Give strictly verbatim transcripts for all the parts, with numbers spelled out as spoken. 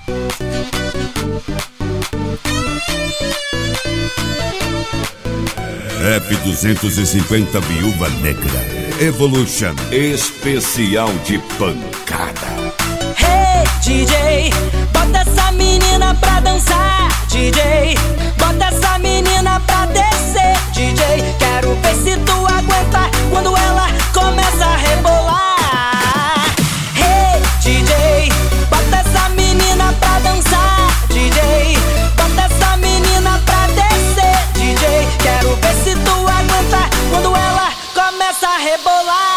Rap duzentos e cinquenta Viúva Negra Evolution especial de pancada. Hey D J, bota essa menina pra dançar. D J, bota essa menina pra descer. D J, quero ver se tu aguenta quando ela começa a rebolar. Hey D J, bota essa menina pra dançar. D J, bota essa menina pra descer. D J, quero ver se tu aguenta quando ela começa a rebolar.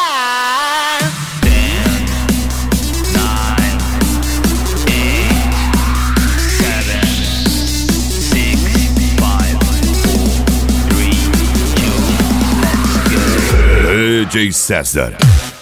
D J César.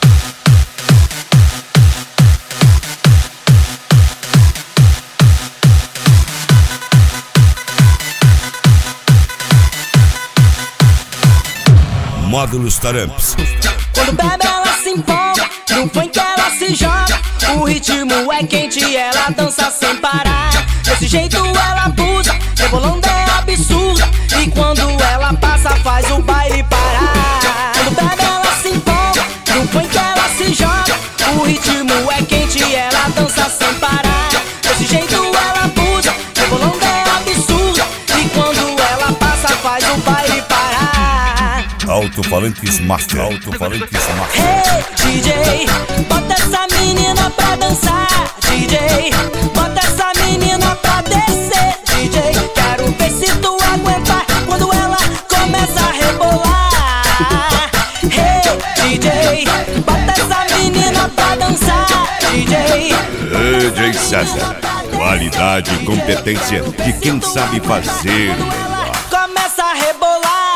Módulos Taramps. Quando bebe ela se empolga, no funk ela se joga. O ritmo é quente, ela dança sem parar. Desse jeito ela abusa, rebolando é absurda. E quando ela passa faz o baile parar. Quando bebe ela se empolga, no funk ela se joga. O ritmo é quente, ela dança sem parar. Desse jeito ela abusa, rebolando é absurda. E quando ela passa faz o baile parar. Alto-falantes Master. Alto-falantes Master. Hey D J, bota essa menina pra dançar. D J, bota essa menina pra descer. D J, quero ver se tu aguenta quando ela começa a rebolar. Hey D J, bota essa menina pra dançar. D J, D J César. Qualidade e competência de quem sabe fazer o melhor. começa a rebolar.